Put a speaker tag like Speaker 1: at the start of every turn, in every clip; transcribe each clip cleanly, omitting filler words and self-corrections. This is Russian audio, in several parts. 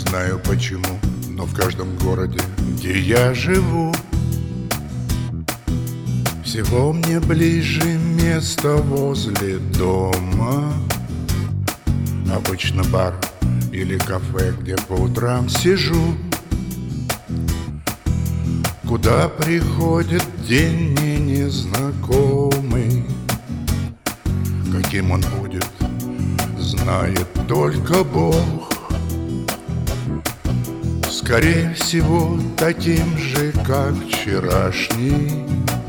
Speaker 1: знаю почему, но в каждом городе, где я живу, всего мне ближе место возле дома. Обычно бар или кафе, где по утрам сижу, куда приходит день мне незнакомый. Каким он будет, знает только Бог. Скорее всего, таким же, как вчерашний.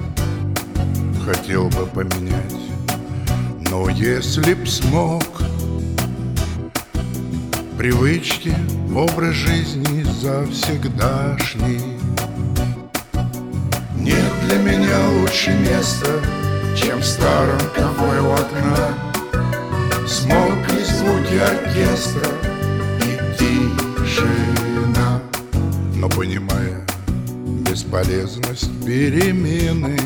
Speaker 1: Хотел бы поменять, но если б смог, привычки, образ жизни завсегдашний. Нет для меня лучше места, чем в старом кафе у окна. Смолкли звуки оркестра и тишина. Но понимая бесполезность перемены,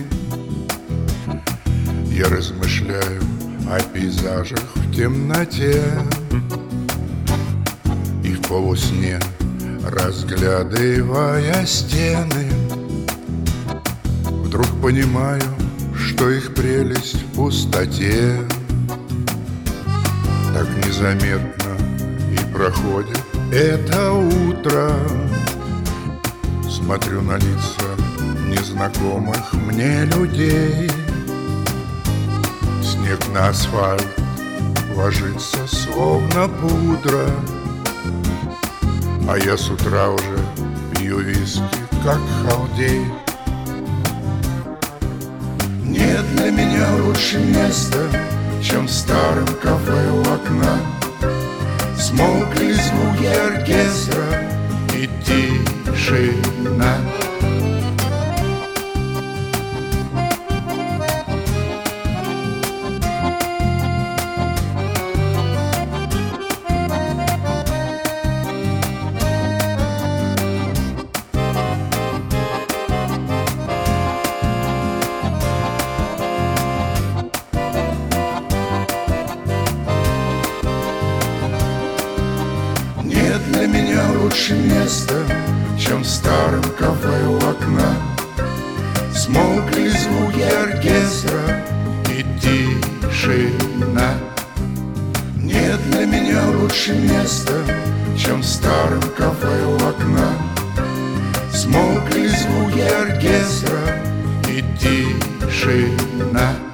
Speaker 1: я размышляю о пейзажах в темноте и в полусне, разглядывая стены, вдруг понимаю, что их прелесть в пустоте. Так незаметно и проходит это утро. Смотрю на лица незнакомых мне людей. Снег на асфальт ложится словно пудра, а я с утра уже пью виски, как халдей. Нет для меня лучше места, чем в старом кафе у окна. Смолкли звуки оркестра и тишина. Нет для меня лучше места, чем в старом кафе у окна. Смолкли звуки оркестра и тишина. Нет для меня лучше места, чем в старом кафе у окна. Смолкли звуки оркестра и тишина.